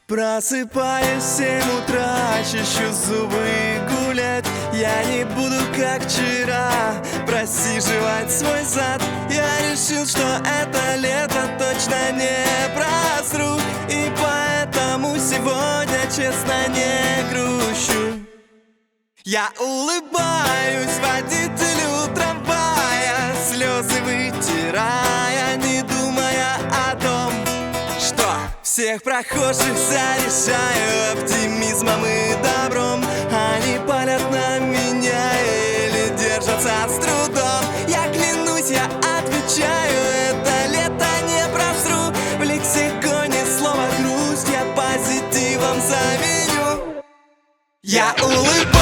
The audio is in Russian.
Просыпаюсь в 7 утра, чищу зубы и гулять. Я не буду, как вчера, просиживать свой зад. Я решил, что это лето точно не просру, и поэтому сегодня честно не грущу. Я улыбаюсь водителю трамвая, слезы вытирая, не думая о том, что всех прохожих заряжаю оптимизмом и добром. Они палят на меня или держатся с трудом. Я клянусь, я отвечаю, это лето не просру. В лексиконе слово грусть я позитивом заменю. Я улыбаюсь